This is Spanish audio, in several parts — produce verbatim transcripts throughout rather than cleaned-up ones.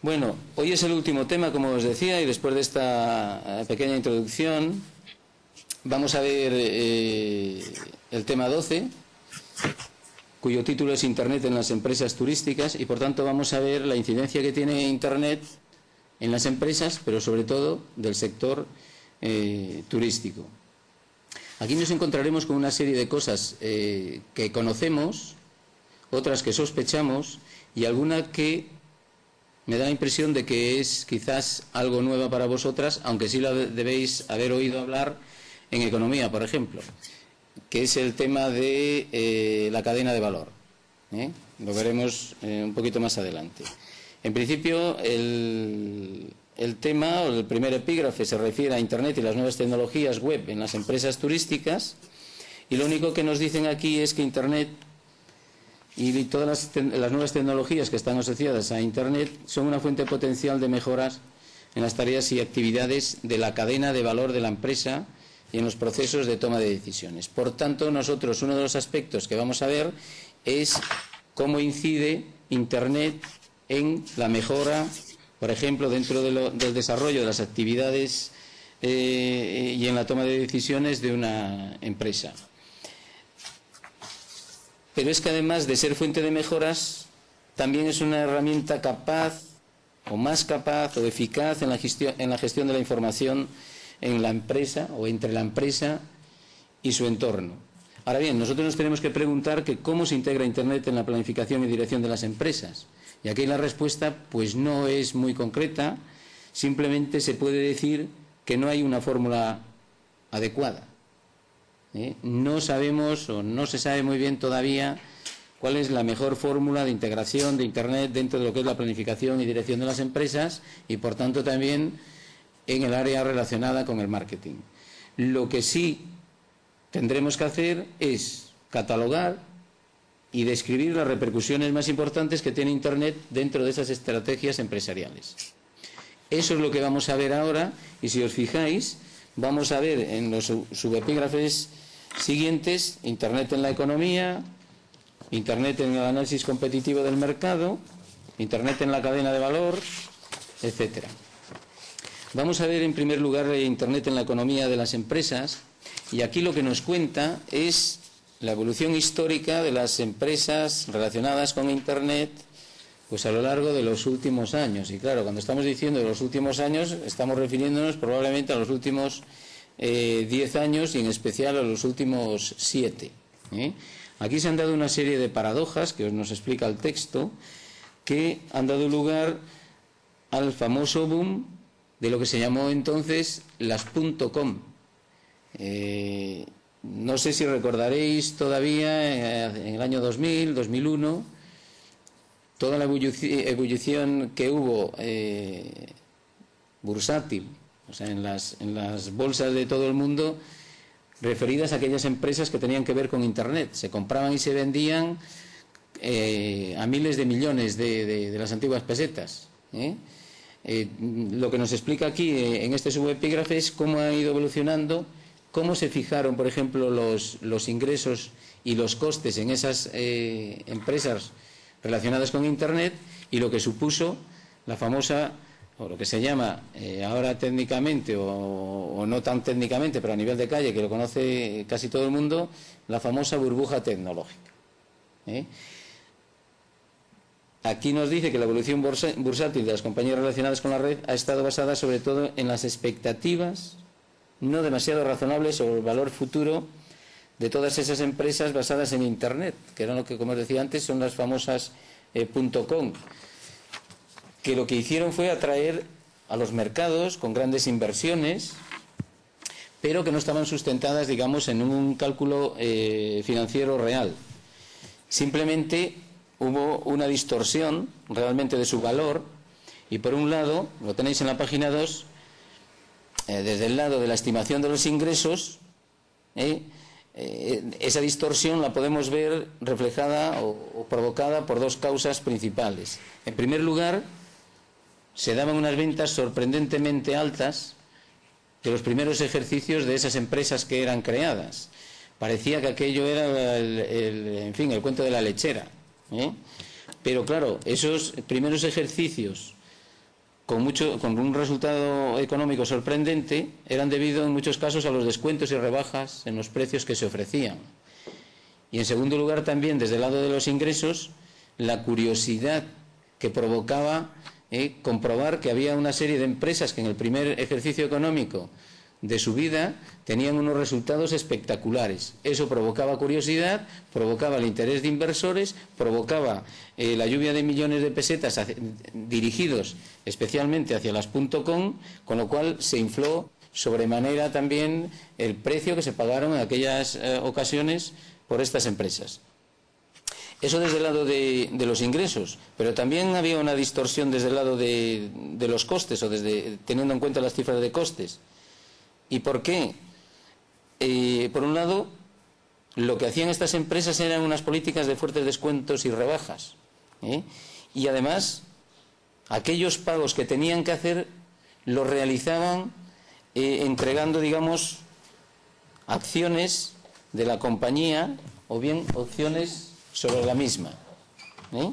Bueno, hoy es el último tema, como os decía, y después de esta pequeña introducción vamos a ver eh, el tema doce, cuyo título es Internet en las empresas turísticas, y por tanto vamos a ver la incidencia que tiene Internet en las empresas, pero sobre todo del sector eh, turístico. Aquí nos encontraremos con una serie de cosas eh, que conocemos, otras que sospechamos y alguna que me da la impresión de que es quizás algo nueva para vosotras, aunque sí la debéis haber oído hablar en economía, por ejemplo, que es el tema de eh, la cadena de valor. ¿eh? Lo veremos eh, un poquito más adelante. En principio, el, el tema, o el primer epígrafe, se refiere a Internet y las nuevas tecnologías web en las empresas turísticas, y lo único que nos dicen aquí es que Internet y todas las, las nuevas tecnologías que están asociadas a Internet son una fuente potencial de mejoras en las tareas y actividades de la cadena de valor de la empresa y en los procesos de toma de decisiones. Por tanto, nosotros uno de los aspectos que vamos a ver es cómo incide Internet en la mejora, por ejemplo, dentro de lo, del desarrollo de las actividades eh, y en la toma de decisiones de una empresa. Pero es que además de ser fuente de mejoras, también es una herramienta capaz, o más capaz, o eficaz en la gestión, en la gestión de la información en la empresa, o entre la empresa y su entorno. Ahora bien, nosotros nos tenemos que preguntar que cómo se integra Internet en la planificación y dirección de las empresas. Y aquí la respuesta pues no es muy concreta, simplemente se puede decir que no hay una fórmula adecuada. ¿Eh? No sabemos o no se sabe muy bien todavía cuál es la mejor fórmula de integración de Internet dentro de lo que es la planificación y dirección de las empresas y por tanto también en el área relacionada con el marketing. Lo que sí tendremos que hacer es catalogar y describir las repercusiones más importantes que tiene Internet dentro de esas estrategias empresariales. Eso es lo que vamos a ver ahora, y si os fijáis vamos a ver en los subepígrafes siguientes: Internet en la economía, Internet en el análisis competitivo del mercado, Internet en la cadena de valor, etcétera. Vamos a ver en primer lugar Internet en la economía de las empresas, y aquí lo que nos cuenta es la evolución histórica de las empresas relacionadas con Internet pues a lo largo de los últimos años. Y claro, cuando estamos diciendo de los últimos años, estamos refiriéndonos probablemente a los últimos eh, diez años y en especial a los últimos siete. ¿eh? Aquí se han dado una serie de paradojas que os nos explica el texto, que han dado lugar al famoso boom de lo que se llamó entonces las .com. Eh, no sé si recordaréis todavía eh, en el año dos mil, dos mil uno, toda la ebullición que hubo eh, bursátil, o sea, en las, en las bolsas de todo el mundo, referidas a aquellas empresas que tenían que ver con Internet. Se compraban y se vendían eh, a miles de millones de, de, de las antiguas pesetas. ¿eh? Eh, lo que nos explica aquí eh, en este subepígrafe es cómo ha ido evolucionando, cómo se fijaron, por ejemplo, los, los ingresos y los costes en esas eh, empresas relacionadas con Internet, y lo que supuso la famosa, o lo que se llama eh, ahora técnicamente, o, o no tan técnicamente, pero a nivel de calle, que lo conoce casi todo el mundo, la famosa burbuja tecnológica. ¿eh? Aquí nos dice que la evolución bursátil de las compañías relacionadas con la red ha estado basada sobre todo en las expectativas no demasiado razonables sobre el valor futuro de todas esas empresas basadas en Internet, que eran lo que, como os decía antes, son las famosas eh, .com, que lo que hicieron fue atraer a los mercados con grandes inversiones, pero que no estaban sustentadas, digamos, en un cálculo eh, financiero real. Simplemente hubo una distorsión realmente de su valor, y por un lado, lo tenéis en la página dos, eh, desde el lado de la estimación de los ingresos, eh, Eh, esa distorsión la podemos ver reflejada o, o provocada por dos causas principales. En primer lugar, se daban unas ventas sorprendentemente altas de los primeros ejercicios de esas empresas que eran creadas. Parecía que aquello era el, el, en fin, el cuento de la lechera, ¿eh? Pero claro, esos primeros ejercicios con, mucho, con un resultado económico sorprendente, eran debido en muchos casos a los descuentos y rebajas en los precios que se ofrecían. Y en segundo lugar también, desde el lado de los ingresos, la curiosidad que provocaba eh, comprobar que había una serie de empresas que en el primer ejercicio económico de su vida tenían unos resultados espectaculares. Eso provocaba curiosidad, provocaba el interés de inversores, provocaba eh, la lluvia de millones de pesetas hacia, dirigidos especialmente hacia las .com, con lo cual se infló sobremanera también el precio que se pagaron en aquellas eh, ocasiones por estas empresas. Eso desde el lado de, de los ingresos, pero también había una distorsión desde el lado de, de los costes, o desde teniendo en cuenta las cifras de costes. ¿Y por qué? Eh, por un lado, lo que hacían estas empresas eran unas políticas de fuertes descuentos y rebajas. ¿eh? Y además, aquellos pagos que tenían que hacer los realizaban eh, entregando, digamos, acciones de la compañía o bien opciones sobre la misma. ¿eh?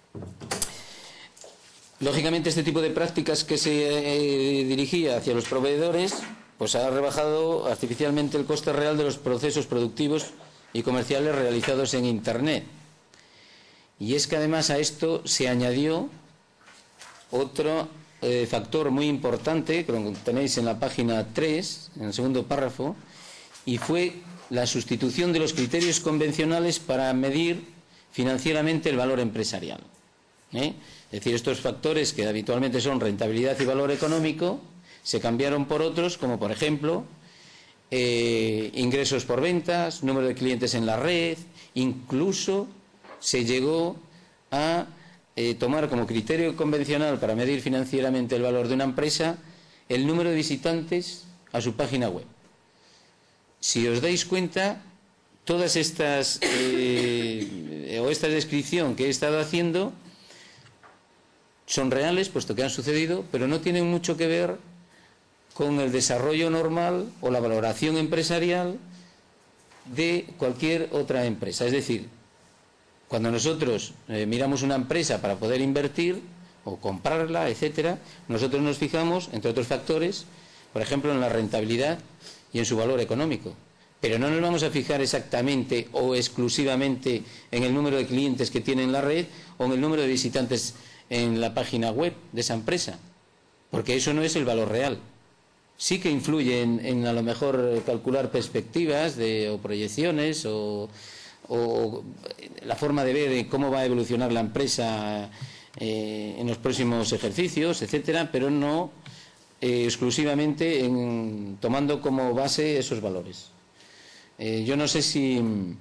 Lógicamente, este tipo de prácticas que se eh, dirigía hacia los proveedores pues ha rebajado artificialmente el coste real de los procesos productivos y comerciales realizados en Internet. Y es que además a esto se añadió otro eh, factor muy importante, que lo tenéis en la página tres, en el segundo párrafo, y fue la sustitución de los criterios convencionales para medir financieramente el valor empresarial. ¿eh? Es decir, estos factores que habitualmente son rentabilidad y valor económico, se cambiaron por otros, como por ejemplo eh, ingresos por ventas, número de clientes en la red, incluso se llegó a eh, tomar como criterio convencional para medir financieramente el valor de una empresa el número de visitantes a su página web. Si os dais cuenta, todas estas eh, o esta descripción que he estado haciendo son reales, puesto que han sucedido, pero no tienen mucho que ver con el desarrollo normal o la valoración empresarial de cualquier otra empresa. Es decir, cuando nosotros eh, miramos una empresa para poder invertir o comprarla, etcétera, nosotros nos fijamos, entre otros factores, por ejemplo, en la rentabilidad y en su valor económico. Pero no nos vamos a fijar exactamente o exclusivamente en el número de clientes que tiene en la red o en el número de visitantes en la página web de esa empresa, porque eso no es el valor real. Sí que influye en, en a lo mejor calcular perspectivas de, o proyecciones o, o la forma de ver cómo va a evolucionar la empresa eh, en los próximos ejercicios, etcétera, pero no eh, exclusivamente en, tomando como base esos valores. Eh, yo no sé si,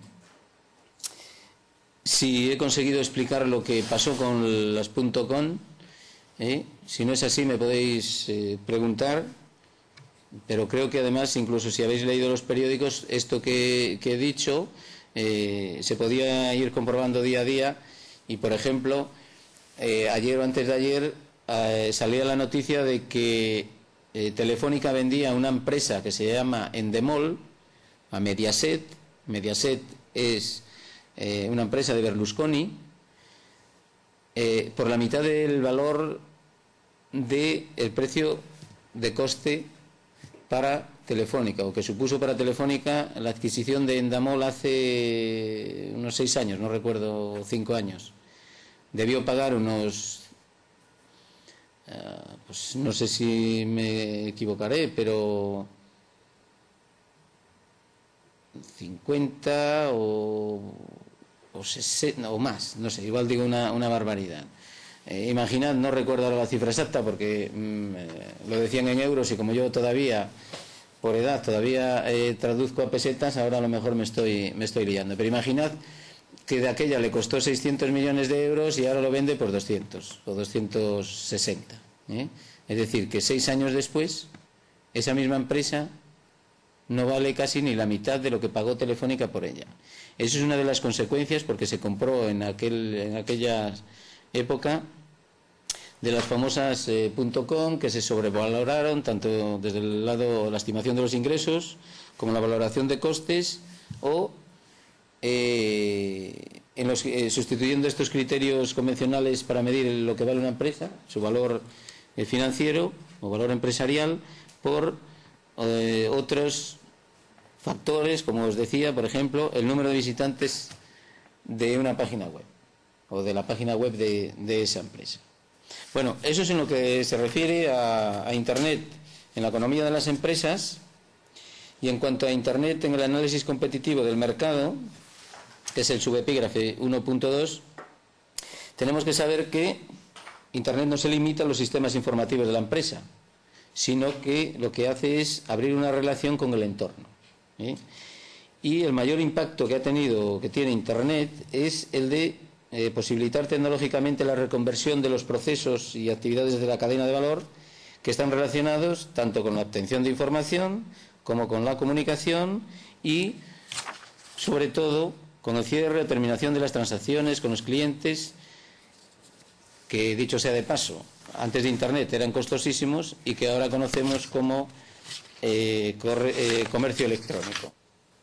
si he conseguido explicar lo que pasó con las .com. ¿eh? Si no es así, me podéis eh, preguntar. Pero creo que además, incluso si habéis leído los periódicos, esto que, que he dicho eh, se podía ir comprobando día a día. Y, por ejemplo, eh, ayer o antes de ayer eh, salía la noticia de que eh, Telefónica vendía una empresa que se llama Endemol a Mediaset. Mediaset es eh, una empresa de Berlusconi eh, por la mitad del valor del precio de coste para Telefónica, o que supuso para Telefónica la adquisición de Endemol hace unos seis años, no recuerdo, cinco años. Debió pagar unos, uh, pues no sé si me equivocaré, pero cincuenta o, o sesenta o más, no sé, igual digo una, una barbaridad. Eh, imaginad, no recuerdo ahora la cifra exacta porque mmm, eh, lo decían en euros y como yo todavía, por edad, todavía eh, traduzco a pesetas, ahora a lo mejor me estoy, me estoy liando. Pero imaginad que de aquella le costó seiscientos millones de euros y ahora lo vende por doscientos o doscientos sesenta. ¿eh? Es decir, que seis años después, esa misma empresa no vale casi ni la mitad de lo que pagó Telefónica por ella. Eso es una de las consecuencias, porque se compró en, aquel, en aquella época de las famosas eh, .com, que se sobrevaloraron tanto desde el lado de la estimación de los ingresos como la valoración de costes, o eh, en los, eh, sustituyendo estos criterios convencionales para medir lo que vale una empresa, su valor eh, financiero o valor empresarial por eh, otros factores, como os decía, por ejemplo, el número de visitantes de una página web o de la página web de, de esa empresa. Bueno, eso es en lo que se refiere a, a Internet en la economía de las empresas. Y en cuanto a Internet en el análisis competitivo del mercado, que es el subepígrafe uno punto dos, tenemos que saber que Internet no se limita a los sistemas informativos de la empresa, sino que lo que hace es abrir una relación con el entorno, ¿eh? Y el mayor impacto que ha tenido, que tiene Internet, es el de eh, posibilitar tecnológicamente la reconversión de los procesos y actividades de la cadena de valor que están relacionados tanto con la obtención de información como con la comunicación y, sobre todo, con el cierre o terminación de las transacciones con los clientes, que, dicho sea de paso, antes de Internet eran costosísimos y que ahora conocemos como eh, corre, eh, comercio electrónico.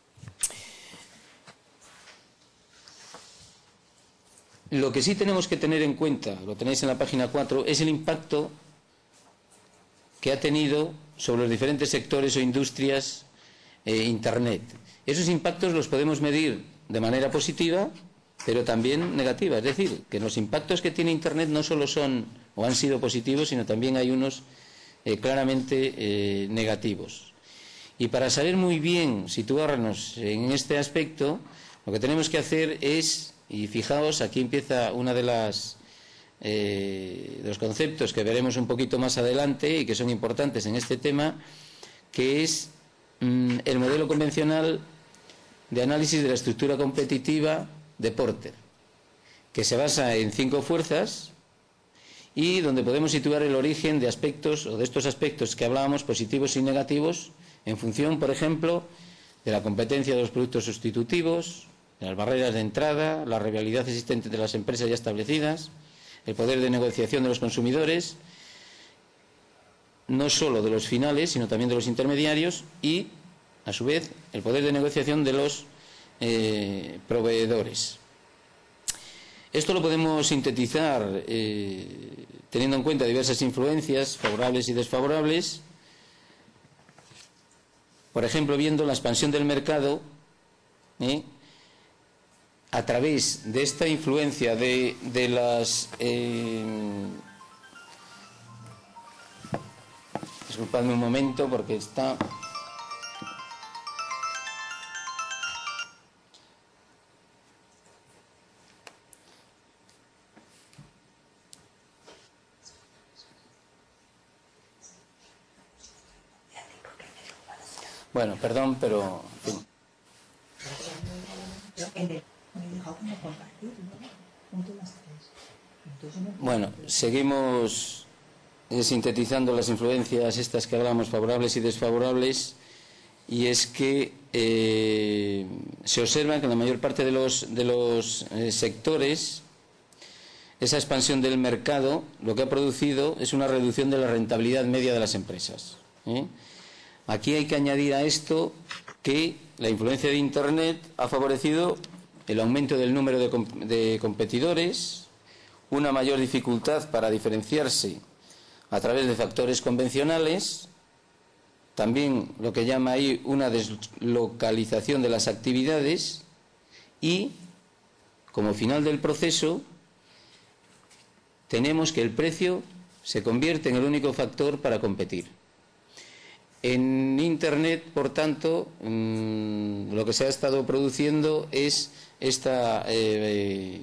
Lo que sí tenemos que tener en cuenta, lo tenéis en la página cuatro, es el impacto que ha tenido sobre los diferentes sectores o industrias eh, Internet. Esos impactos los podemos medir de manera positiva, pero también negativa. Es decir, que los impactos que tiene Internet no solo son o han sido positivos, sino también hay unos eh, claramente eh, negativos. Y para saber muy bien situarnos en este aspecto, lo que tenemos que hacer es, y fijaos, aquí empieza una de las eh, los conceptos que veremos un poquito más adelante y que son importantes en este tema, que es mm, el modelo convencional de análisis de la estructura competitiva de Porter, que se basa en cinco fuerzas y donde podemos situar el origen de aspectos o de estos aspectos que hablábamos, positivos y negativos, en función, por ejemplo, de la competencia de los productos sustitutivos, de las barreras de entrada, la rivalidad existente de las empresas ya establecidas, el poder de negociación de los consumidores, no solo de los finales, sino también de los intermediarios y, a su vez, el poder de negociación de los eh, proveedores. Esto lo podemos sintetizar eh, teniendo en cuenta diversas influencias favorables y desfavorables. Por ejemplo, viendo la expansión del mercado ¿eh? a través de esta influencia de, de las eh, disculpadme un momento porque está bueno, perdón, pero en fin. Bueno, seguimos eh, sintetizando las influencias estas que hablamos, favorables y desfavorables, y es que eh, se observa que en la mayor parte de los, de los eh, sectores esa expansión del mercado lo que ha producido es una reducción de la rentabilidad media de las empresas, ¿eh? Aquí hay que añadir a esto que la influencia de Internet ha favorecido el aumento del número de, comp de competidores, una mayor dificultad para diferenciarse a través de factores convencionales, también lo que llama ahí una deslocalización de las actividades y, como final del proceso, tenemos que el precio se convierte en el único factor para competir. En Internet, por tanto, mmm, lo que se ha estado produciendo es esta eh,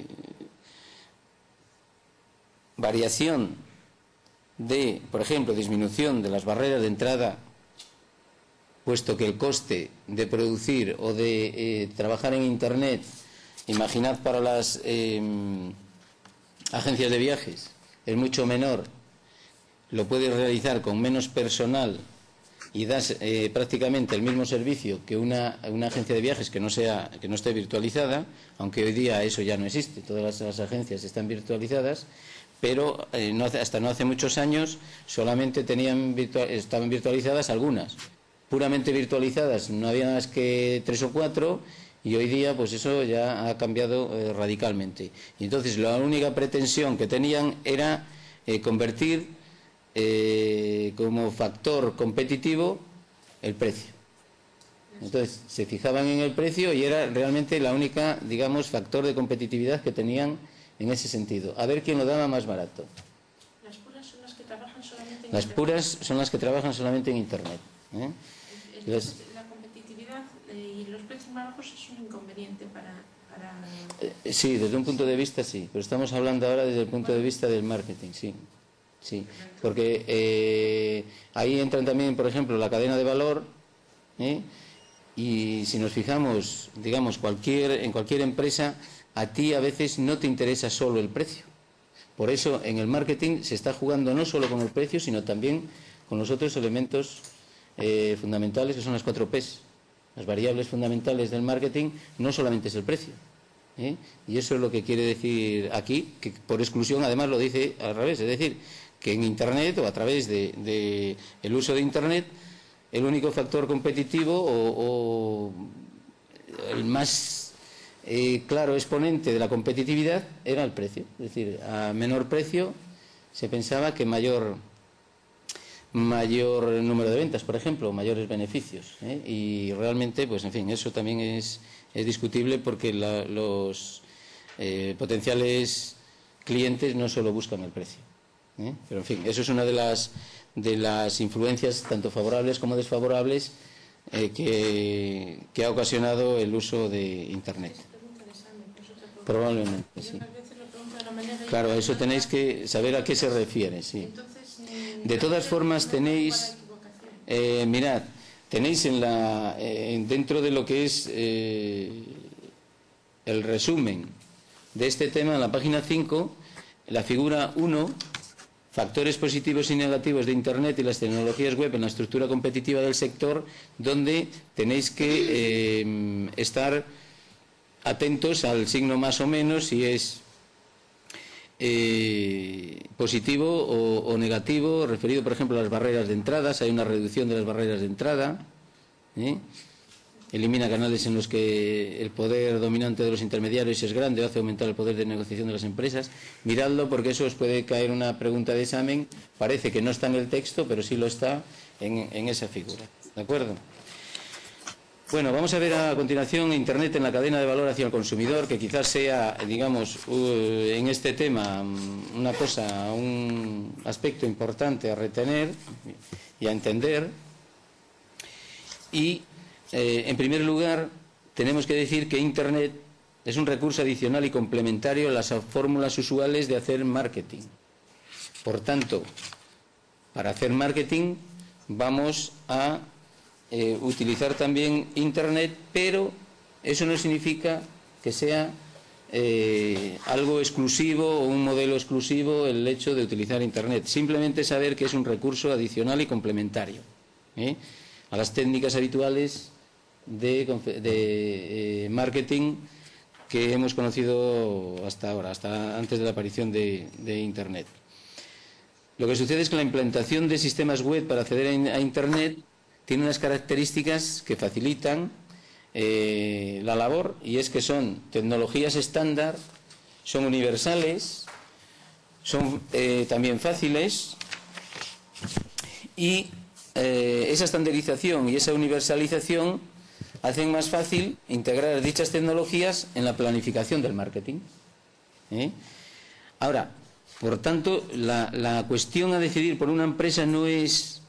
variación de, por ejemplo, disminución de las barreras de entrada, puesto que el coste de producir o de eh, trabajar en Internet, imaginad para las eh, agencias de viajes, es mucho menor, lo puede realizar con menos personal y das eh, prácticamente el mismo servicio que una, una agencia de viajes que no sea que no esté virtualizada, aunque hoy día eso ya no existe, todas las, las agencias están virtualizadas, pero eh, no hace, hasta no hace muchos años solamente tenían virtual, estaban virtualizadas algunas, puramente virtualizadas no había más que tres o cuatro, y hoy día pues eso ya ha cambiado eh, radicalmente. Y entonces la única pretensión que tenían era eh, convertir eh, como factor competitivo el precio. Entonces se fijaban en el precio y era realmente la única, digamos, factor de competitividad que tenían en ese sentido. A ver quién lo daba más barato. Las puras son las que trabajan solamente en Las Internet. puras son las que trabajan solamente en Internet. ¿eh? Entonces, la competitividad eh, y los precios más bajos es un inconveniente para... para... Eh, sí, desde un punto de vista sí, pero estamos hablando ahora desde el punto de vista del marketing, sí. Sí, porque eh, ahí entran también, por ejemplo, la cadena de valor, ¿eh? Y si nos fijamos, digamos, cualquier, en cualquier empresa, a ti a veces no te interesa solo el precio. Por eso en el marketing se está jugando no solo con el precio, sino también con los otros elementos eh, fundamentales, que son las cuatro P's. Las variables fundamentales del marketing no solamente es el precio. ¿eh? Y eso es lo que quiere decir aquí, que por exclusión además lo dice al revés, es decir, que en Internet o a través de, de el uso de Internet, el único factor competitivo o, o el más eh, claro exponente de la competitividad era el precio. Es decir, a menor precio se pensaba que mayor mayor número de ventas, por ejemplo, mayores beneficios. ¿eh? Y realmente, pues en fin, eso también es, es discutible porque la, los eh, potenciales clientes no solo buscan el precio. ¿eh? Pero en fin, eso es una de las de las influencias tanto favorables como desfavorables eh, que, que ha ocasionado el uso de Internet. Probablemente, sí. Claro, a eso tenéis que saber a qué se refiere, sí. De todas formas tenéis, eh, mirad, tenéis en la eh, dentro de lo que es eh, el resumen de este tema, en la página cinco, la figura uno, factores positivos y negativos de Internet y las tecnologías web en la estructura competitiva del sector, donde tenéis que eh, estar atentos al signo más o menos, si es eh, positivo o, o negativo, referido por ejemplo a las barreras de entradas. Hay una reducción de las barreras de entrada, ¿eh? Elimina canales en los que el poder dominante de los intermediarios es grande o hace aumentar el poder de negociación de las empresas. Miradlo, porque eso os puede caer una pregunta de examen. Parece que no está en el texto, pero sí lo está en, en esa figura. ¿De acuerdo? Bueno, vamos a ver a continuación Internet en la cadena de valor hacia el consumidor, que quizás sea, digamos, uh, en este tema una cosa, un aspecto importante a retener y a entender. Y Eh, en primer lugar, tenemos que decir que Internet es un recurso adicional y complementario a las fórmulas usuales de hacer marketing. Por tanto, para hacer marketing vamos a eh, utilizar también Internet, pero eso no significa que sea eh, algo exclusivo o un modelo exclusivo el hecho de utilizar Internet. Simplemente saber que es un recurso adicional y complementario ¿eh? a las técnicas habituales de, de eh, marketing que hemos conocido hasta ahora, hasta antes de la aparición de, de Internet. Lo que sucede es que la implantación de sistemas web para acceder a Internet tiene unas características que facilitan eh, la labor, y es que son tecnologías estándar, son universales, son eh, también fáciles, y eh, esa estandarización y esa universalización hacen más fácil integrar dichas tecnologías en la planificación del marketing. ¿eh? Ahora, por tanto, la, la cuestión a decidir por una empresa no es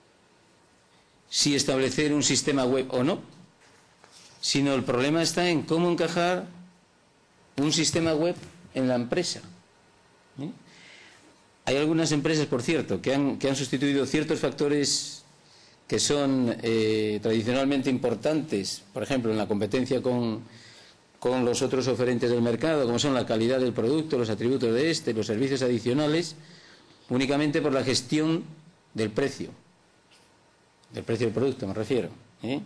si establecer un sistema web o no, sino el problema está en cómo encajar un sistema web en la empresa. ¿eh? Hay algunas empresas, por cierto, que han, que han sustituido ciertos factores que son eh, tradicionalmente importantes, por ejemplo, en la competencia con, con los otros oferentes del mercado, como son la calidad del producto, los atributos de este, los servicios adicionales, únicamente por la gestión del precio, del precio del producto me refiero. ¿eh?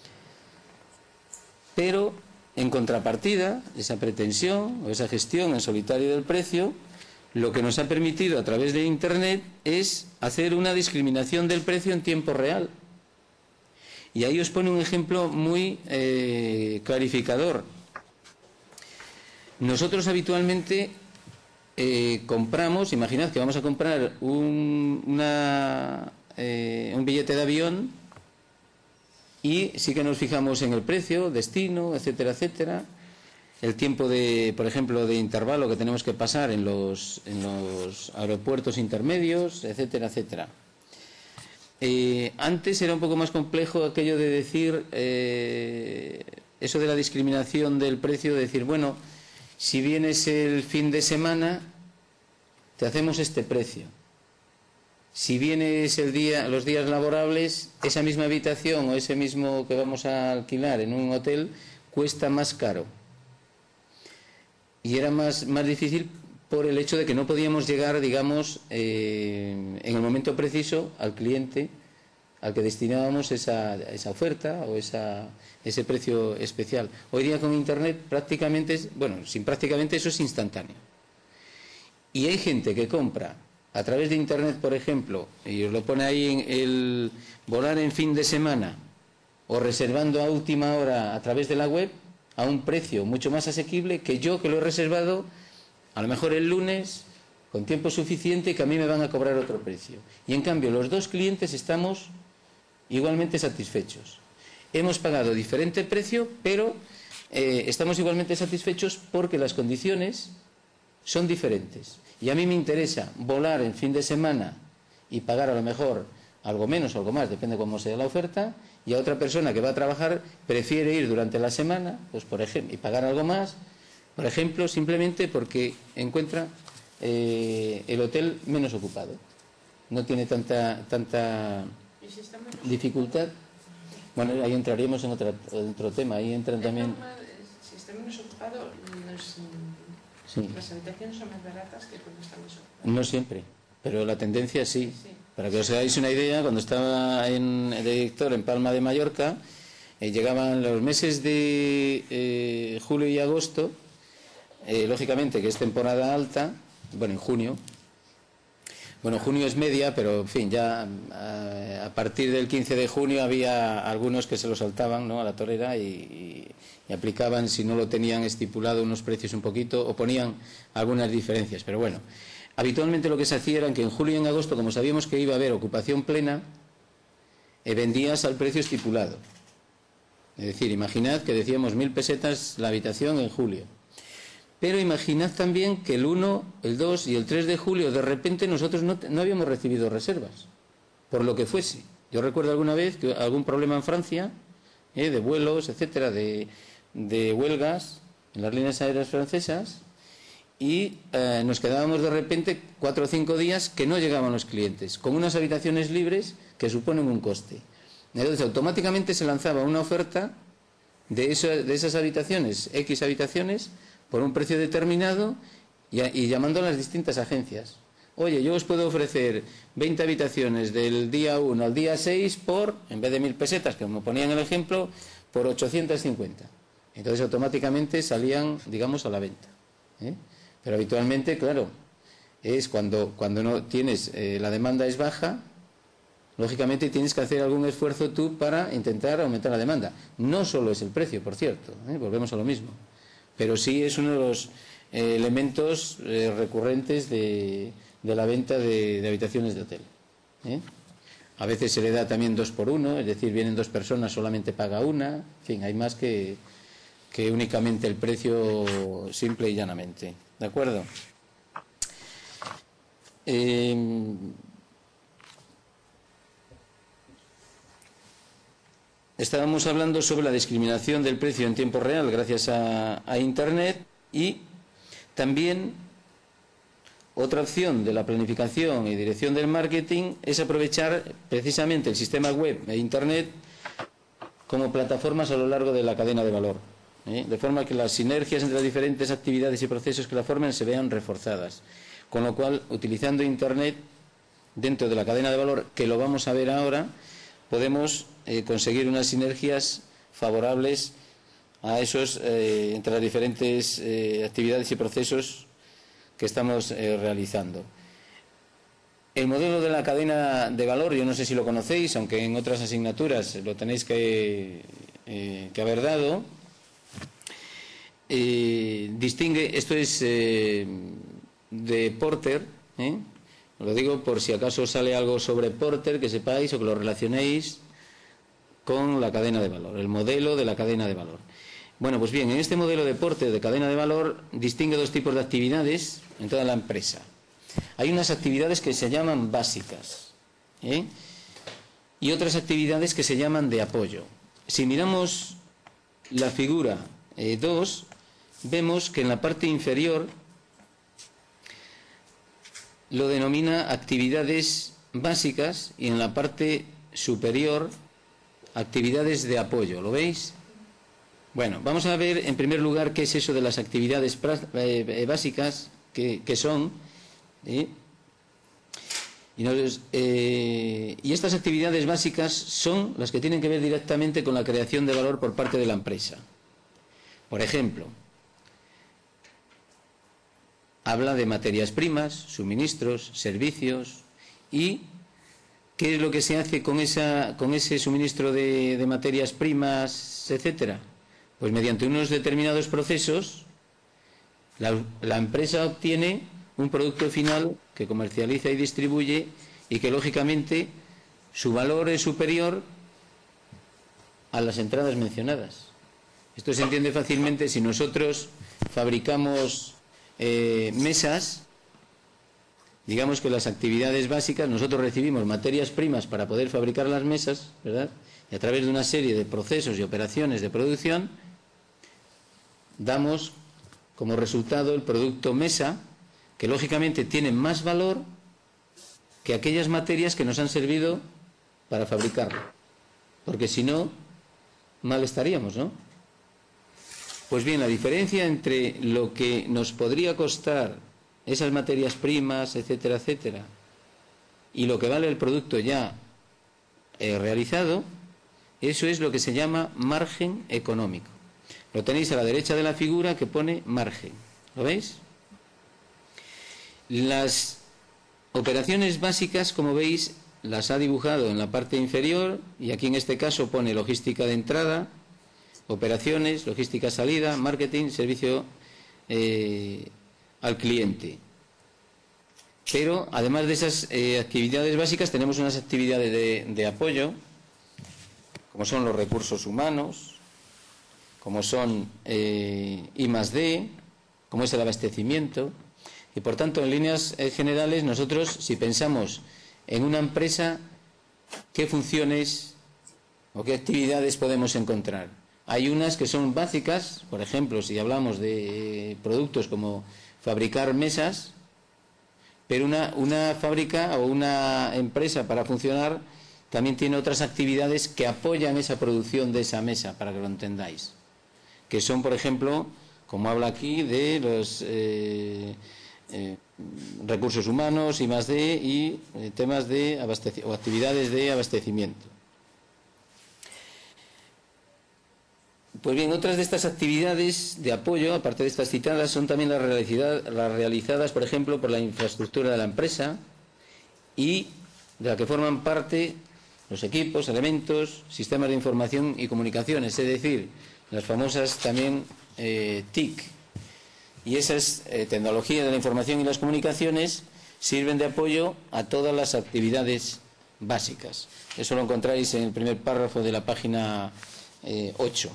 Pero, en contrapartida, esa pretensión o esa gestión en solitario del precio, lo que nos ha permitido a través de Internet es hacer una discriminación del precio en tiempo real. Y ahí os pone un ejemplo muy eh, clarificador. Nosotros habitualmente eh, compramos, imaginad que vamos a comprar un, una, eh, un billete de avión y sí que nos fijamos en el precio, destino, etcétera, etcétera, el tiempo de, por ejemplo, de intervalo que tenemos que pasar en los, en los aeropuertos intermedios, etcétera, etcétera. Eh, antes era un poco más complejo aquello de decir, eh, eso de la discriminación del precio, de decir, bueno, si vienes el fin de semana, te hacemos este precio. Si vienes el día, los días laborables, esa misma habitación o ese mismo que vamos a alquilar en un hotel cuesta más caro. Y era más, más difícil por el hecho de que no podíamos llegar, digamos, eh, en el momento preciso al cliente al que destinábamos esa, esa oferta o esa, ese precio especial. Hoy día con Internet prácticamente, es, bueno, sin prácticamente eso es instantáneo. Y hay gente que compra a través de Internet, por ejemplo, y os lo pone ahí en el volar en fin de semana o reservando a última hora a través de la web a un precio mucho más asequible que yo que lo he reservado a lo mejor el lunes, con tiempo suficiente, que a mí me van a cobrar otro precio. Y en cambio, los dos clientes estamos igualmente satisfechos. Hemos pagado diferente precio, pero eh, estamos igualmente satisfechos porque las condiciones son diferentes. Y a mí me interesa volar en fin de semana y pagar a lo mejor algo menos o algo más, depende de cómo sea la oferta, y a otra persona que va a trabajar prefiere ir durante la semana, pues por ejemplo, y pagar algo más, por ejemplo, simplemente porque encuentra eh, el hotel menos ocupado. No tiene tanta tanta dificultad. Bueno, ahí entraríamos en, otra, en otro tema. Ahí entran también... Si está menos ocupado, los, sí. Las habitaciones son más baratas que cuando está más ocupado. No siempre, pero la tendencia sí. Sí. Para que os hagáis una idea, cuando estaba en, de director en Palma de Mallorca, eh, llegaban los meses de eh, julio y agosto. Eh, lógicamente que es temporada alta, bueno, en junio, bueno, junio es media, pero en fin, ya a, a partir del quince de junio había algunos que se lo saltaban, ¿no?, a la torera y, y, y aplicaban, si no lo tenían estipulado, unos precios un poquito, o ponían algunas diferencias, pero bueno, habitualmente lo que se hacía era que en julio y en agosto, como sabíamos que iba a haber ocupación plena, eh, vendías al precio estipulado. Es decir, imaginad que decíamos mil pesetas la habitación en julio. Pero imaginad también que el uno, el dos y el tres de julio de repente nosotros no, no habíamos recibido reservas, por lo que fuese. Yo recuerdo alguna vez que algún problema en Francia, eh, de vuelos, etcétera, de, de huelgas en las líneas aéreas francesas, y eh, nos quedábamos de repente cuatro o cinco días que no llegaban los clientes, con unas habitaciones libres que suponen un coste. Entonces automáticamente se lanzaba una oferta de, eso, de esas habitaciones, X habitaciones, por un precio determinado y, y llamando a las distintas agencias. Oye, yo os puedo ofrecer veinte habitaciones del día uno al día seis por, en vez de mil pesetas, que me ponían el ejemplo, por ochocientos cincuenta. Entonces automáticamente salían, digamos, a la venta. ¿eh? Pero habitualmente, claro, es cuando, cuando no tienes, eh, la demanda es baja, lógicamente tienes que hacer algún esfuerzo tú para intentar aumentar la demanda. No solo es el precio, por cierto, ¿eh? volvemos a lo mismo. Pero sí es uno de los eh, elementos eh, recurrentes de, de la venta de, de habitaciones de hotel. ¿eh? A veces se le da también dos por uno, es decir, vienen dos personas, solamente paga una. En fin, hay más que, que únicamente el precio simple y llanamente. ¿De acuerdo? Eh, Estábamos hablando sobre la discriminación del precio en tiempo real gracias a, a Internet, y también otra opción de la planificación y dirección del marketing es aprovechar precisamente el sistema web e Internet como plataformas a lo largo de la cadena de valor, ¿eh? de forma que las sinergias entre las diferentes actividades y procesos que la forman se vean reforzadas. Con lo cual, utilizando Internet dentro de la cadena de valor, que lo vamos a ver ahora, podemos eh, conseguir unas sinergias favorables a esos eh, entre las diferentes eh, actividades y procesos que estamos eh, realizando. El modelo de la cadena de valor, yo no sé si lo conocéis, aunque en otras asignaturas lo tenéis que, eh, que haber dado, eh, distingue, esto es eh, de Porter, ¿eh? Os lo digo por si acaso sale algo sobre Porter, que sepáis o que lo relacionéis con la cadena de valor, el modelo de la cadena de valor. Bueno, pues bien, en este modelo de Porter de cadena de valor distingue dos tipos de actividades en toda la empresa. Hay unas actividades que se llaman básicas, ¿eh? y otras actividades que se llaman de apoyo. Si miramos la figura eh, dos, vemos que en la parte inferior lo denomina actividades básicas y en la parte superior actividades de apoyo. ¿Lo veis? Bueno, vamos a ver en primer lugar qué es eso de las actividades eh, básicas, que, que son... ¿eh? Y, nos, eh, y estas actividades básicas son las que tienen que ver directamente con la creación de valor por parte de la empresa. Por ejemplo, habla de materias primas, suministros, servicios y ¿qué es lo que se hace con, esa, con ese suministro de, de materias primas, etcétera? Pues mediante unos determinados procesos la, la empresa obtiene un producto final que comercializa y distribuye y que lógicamente su valor es superior a las entradas mencionadas. Esto se entiende fácilmente si nosotros fabricamos eh, mesas, digamos que las actividades básicas, nosotros recibimos materias primas para poder fabricar las mesas, ¿verdad? Y a través de una serie de procesos y operaciones de producción damos como resultado el producto mesa, que lógicamente tiene más valor que aquellas materias que nos han servido para fabricarlo. Porque si no, mal estaríamos, ¿no? Pues bien, la diferencia entre lo que nos podría costar esas materias primas, etcétera, etcétera, y lo que vale el producto ya eh, realizado, eso es lo que se llama margen económico. Lo tenéis a la derecha de la figura que pone margen. ¿Lo veis? Las operaciones básicas, como veis, las ha dibujado en la parte inferior y aquí en este caso pone logística de entrada, operaciones, logística salida, marketing, servicio eh, al cliente. Pero además de esas eh, actividades básicas tenemos unas actividades de, de apoyo, como son los recursos humanos, como son eh, I más D, como es el abastecimiento. Y por tanto, en líneas eh, generales, nosotros, si pensamos en una empresa, ¿qué funciones o qué actividades podemos encontrar? Hay unas que son básicas, por ejemplo, si hablamos de eh, productos como fabricar mesas, pero una, una fábrica o una empresa para funcionar también tiene otras actividades que apoyan esa producción de esa mesa, para que lo entendáis. Que son, por ejemplo, como habla aquí, de los eh, eh, recursos humanos, I más D, y eh, temas de abastecimiento o actividades de abastecimiento. Pues bien, otras de estas actividades de apoyo, aparte de estas citadas, son también las, las realizadas, por ejemplo, por la infraestructura de la empresa y de la que forman parte los equipos, elementos, sistemas de información y comunicaciones, es decir, las famosas también eh, T I C. Y esas eh, tecnologías de la información y las comunicaciones sirven de apoyo a todas las actividades básicas. Eso lo encontráis en el primer párrafo de la página eh, ocho.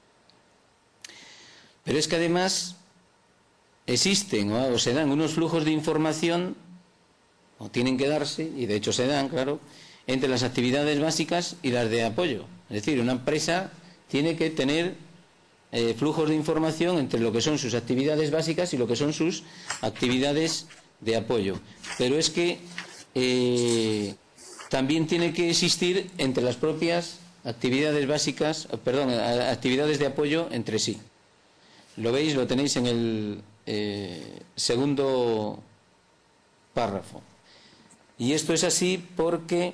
Pero es que además existen o se dan unos flujos de información, o tienen que darse, y de hecho se dan, claro, entre las actividades básicas y las de apoyo. Es decir, una empresa tiene que tener eh, flujos de información entre lo que son sus actividades básicas y lo que son sus actividades de apoyo. Pero es que eh, también tiene que existir entre las propias actividades básicas, perdón, actividades de apoyo entre sí. Lo veis, lo tenéis en el eh, segundo párrafo. Y esto es así porque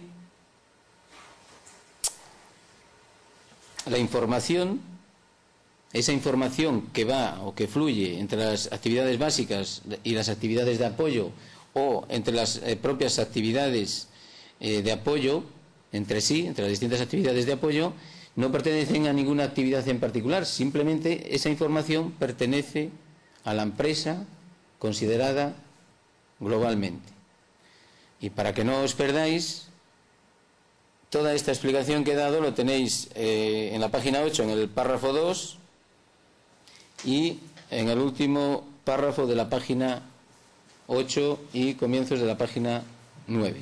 la información, esa información que va o que fluye entre las actividades básicas y las actividades de apoyo, o entre las eh, propias actividades eh, de apoyo entre sí, entre las distintas actividades de apoyo, no pertenecen a ninguna actividad en particular, simplemente esa información pertenece a la empresa considerada globalmente. Y para que no os perdáis, toda esta explicación que he dado lo tenéis eh, en la página ocho, en el párrafo dos, y en el último párrafo de la página ocho y comienzos de la página nueve.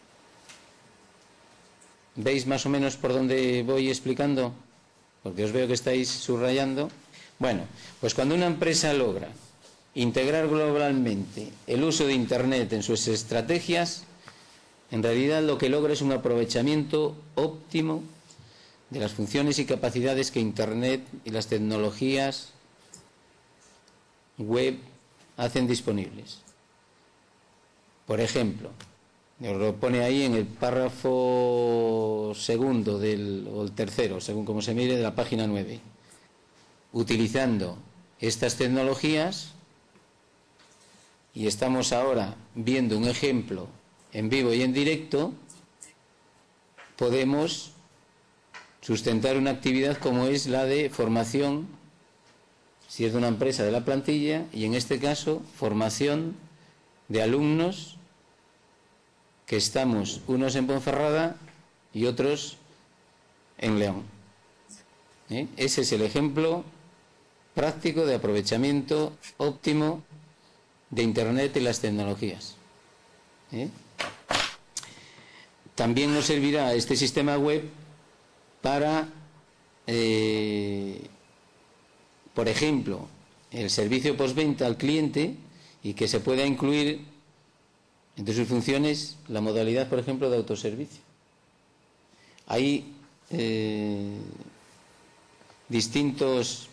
¿Veis más o menos por dónde voy explicando? Porque os veo que estáis subrayando. Bueno, pues cuando una empresa logra integrar globalmente el uso de Internet en sus estrategias, en realidad lo que logra es un aprovechamiento óptimo de las funciones y capacidades que Internet y las tecnologías web hacen disponibles. Por ejemplo, os lo pone ahí en el párrafo segundo del, o el tercero, según como se mire, de la página nueve. Utilizando estas tecnologías, y estamos ahora viendo un ejemplo en vivo y en directo, podemos sustentar una actividad como es la de formación, si es de una empresa, de la plantilla, y en este caso formación de alumnos que estamos unos en Ponferrada y otros en León. ¿Eh? Ese es el ejemplo práctico de aprovechamiento óptimo de Internet y las tecnologías. ¿Eh? También nos servirá este sistema web para, eh, por ejemplo, el servicio postventa al cliente, y que se pueda incluir entre sus funciones la modalidad, por ejemplo, de autoservicio. Hay eh, distintos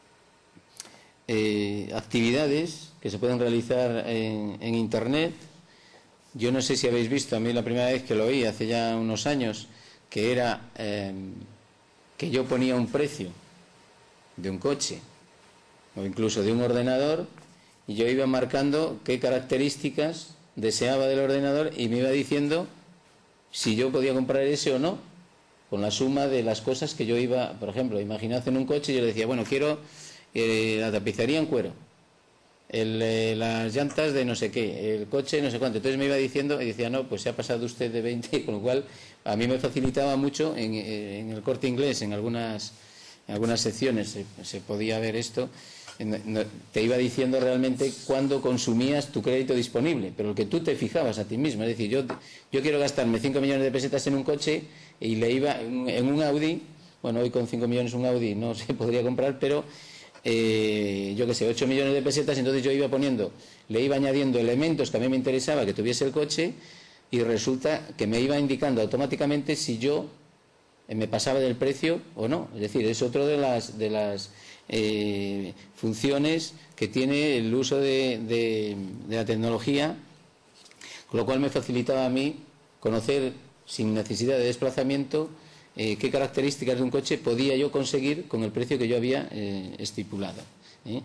eh, actividades que se pueden realizar en, en Internet. Yo no sé si habéis visto, a mí la primera vez que lo oí, hace ya unos años, que era eh, que yo ponía un precio de un coche o incluso de un ordenador, y yo iba marcando qué características deseaba del ordenador y me iba diciendo si yo podía comprar ese o no, con la suma de las cosas que yo iba, por ejemplo, imaginad en un coche, yo le decía, bueno, quiero eh, la tapicería en cuero, el, eh, las llantas de no sé qué, el coche no sé cuánto. Entonces me iba diciendo y decía, no, pues se ha pasado usted de veinte, con lo cual a mí me facilitaba mucho en, en el Corte Inglés, en algunas, en algunas secciones se, se podía ver esto. Te iba diciendo realmente cuándo consumías tu crédito disponible, pero el que tú te fijabas a ti mismo. Es decir, yo, yo quiero gastarme cinco millones de pesetas en un coche, y le iba en un Audi, bueno, hoy con cinco millones un Audi no se podría comprar, pero eh, yo qué sé, ocho millones de pesetas, entonces yo iba poniendo, le iba añadiendo elementos que a mí me interesaba que tuviese el coche, y resulta que me iba indicando automáticamente si yo me pasaba del precio o no. Es decir, es otro de las de las eh, funciones que tiene el uso de, de, de la tecnología, con lo cual me facilitaba a mí conocer sin necesidad de desplazamiento eh, qué características de un coche podía yo conseguir con el precio que yo había eh, estipulado. ¿eh?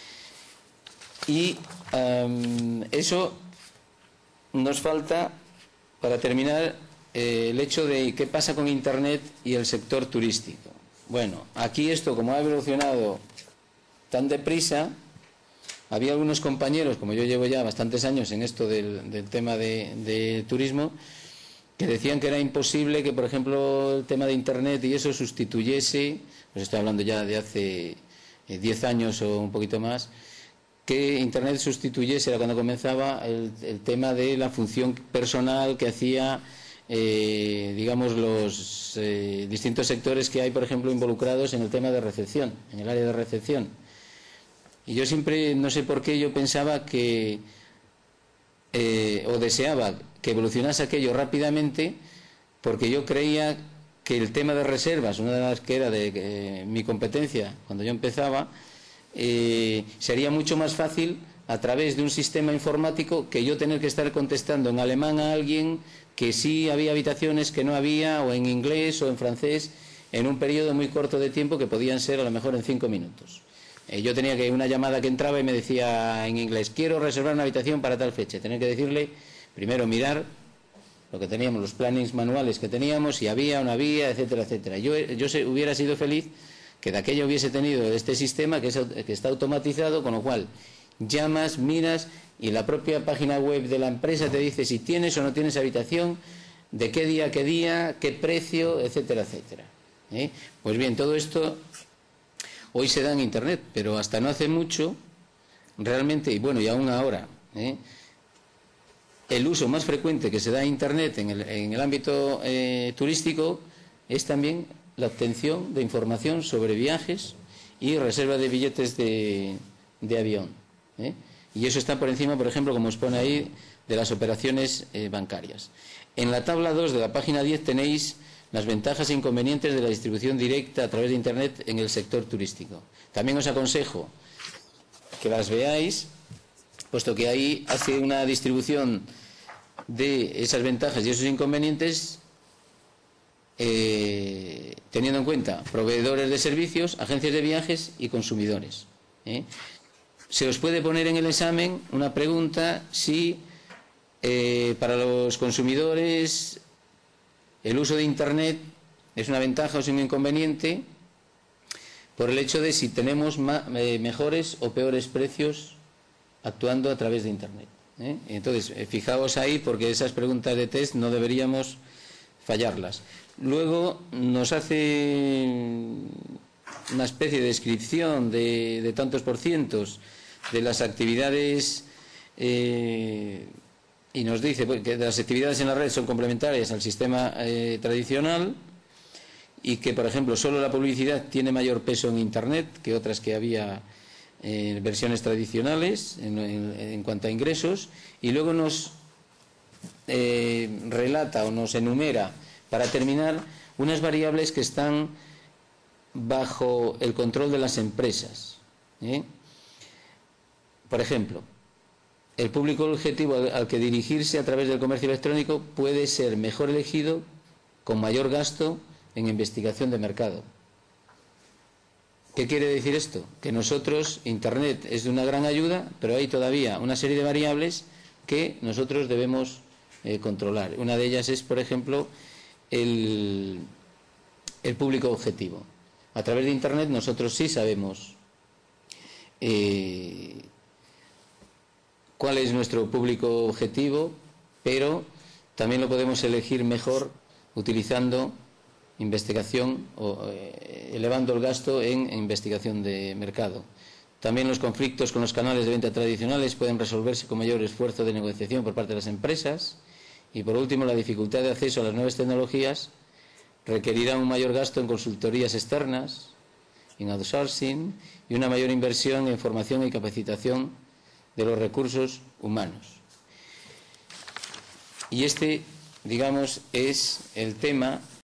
Y um, eso nos falta, para terminar, eh, el hecho de qué pasa con Internet y el sector turístico. Bueno, aquí esto, como ha evolucionado tan deprisa, había algunos compañeros, como yo llevo ya bastantes años en esto del, del tema de, de turismo, que decían que era imposible que, por ejemplo, el tema de Internet y eso sustituyese, pues estoy hablando ya de hace diez años o un poquito más, que Internet sustituyese, era cuando comenzaba, el, el tema de la función personal que hacía, eh, digamos, los eh, distintos sectores que hay, por ejemplo, involucrados en el tema de recepción, en el área de recepción. Y yo siempre, no sé por qué, yo pensaba que, eh, o deseaba que evolucionase aquello rápidamente, porque yo creía que el tema de reservas, una de las que era de eh, mi competencia cuando yo empezaba, eh, sería mucho más fácil a través de un sistema informático que yo tener que estar contestando en alemán a alguien que sí había habitaciones, que no había, o en inglés o en francés, en un periodo muy corto de tiempo, que podían ser a lo mejor en cinco minutos. Eh, yo tenía que una llamada que entraba y me decía en inglés, quiero reservar una habitación para tal fecha. Tenía que decirle, primero mirar lo que teníamos, los plannings manuales que teníamos, si había o no había, etcétera, etcétera. Yo, yo se, hubiera sido feliz que de aquello hubiese tenido este sistema que, es, que está automatizado, con lo cual llamas, miras y la propia página web de la empresa te dice si tienes o no tienes habitación, de qué día a qué día, qué precio, etcétera, etcétera. ¿Eh? Pues bien, todo esto hoy se da en Internet, pero hasta no hace mucho, realmente, y bueno, y aún ahora, ¿eh? el uso más frecuente que se da en Internet en el, en el ámbito eh, turístico es también la obtención de información sobre viajes y reserva de billetes de, de avión. ¿eh? Y eso está por encima, por ejemplo, como os pone ahí, de las operaciones eh, bancarias. En la tabla dos de la página diez tenéis las ventajas e inconvenientes de la distribución directa a través de Internet en el sector turístico. También os aconsejo que las veáis, puesto que ahí hace una distribución de esas ventajas y esos inconvenientes eh, teniendo en cuenta proveedores de servicios, agencias de viajes y consumidores. ¿eh? Se os puede poner en el examen una pregunta si eh, para los consumidores el uso de Internet es una ventaja o es un inconveniente por el hecho de si tenemos ma eh, mejores o peores precios actuando a través de Internet. ¿eh? Entonces, eh, fijaos ahí, porque esas preguntas de test no deberíamos fallarlas. Luego nos hace una especie de descripción de, de tantos por cientos de las actividades eh, y nos dice pues, que las actividades en la red son complementarias al sistema eh, tradicional y que, por ejemplo, solo la publicidad tiene mayor peso en Internet que otras que había en versiones tradicionales en, en, en cuanto a ingresos, y luego nos eh, relata o nos enumera, para terminar, unas variables que están bajo el control de las empresas. ¿eh? Por ejemplo, el público objetivo al, al que dirigirse a través del comercio electrónico puede ser mejor elegido con mayor gasto en investigación de mercado. ¿Qué quiere decir esto? Que nosotros, Internet es de una gran ayuda, pero hay todavía una serie de variables que nosotros debemos eh, controlar. Una de ellas es, por ejemplo, el, el público objetivo. A través de Internet nosotros sí sabemos eh, cuál es nuestro público objetivo, pero también lo podemos elegir mejor utilizando investigación o eh, elevando el gasto en, en investigación de mercado. También los conflictos con los canales de venta tradicionales pueden resolverse con mayor esfuerzo de negociación por parte de las empresas. Y por último, la dificultad de acceso a las nuevas tecnologías requerirá un mayor gasto en consultorías externas, en outsourcing y una mayor inversión en formación y capacitación de los recursos humanos. Y este, digamos, es el tema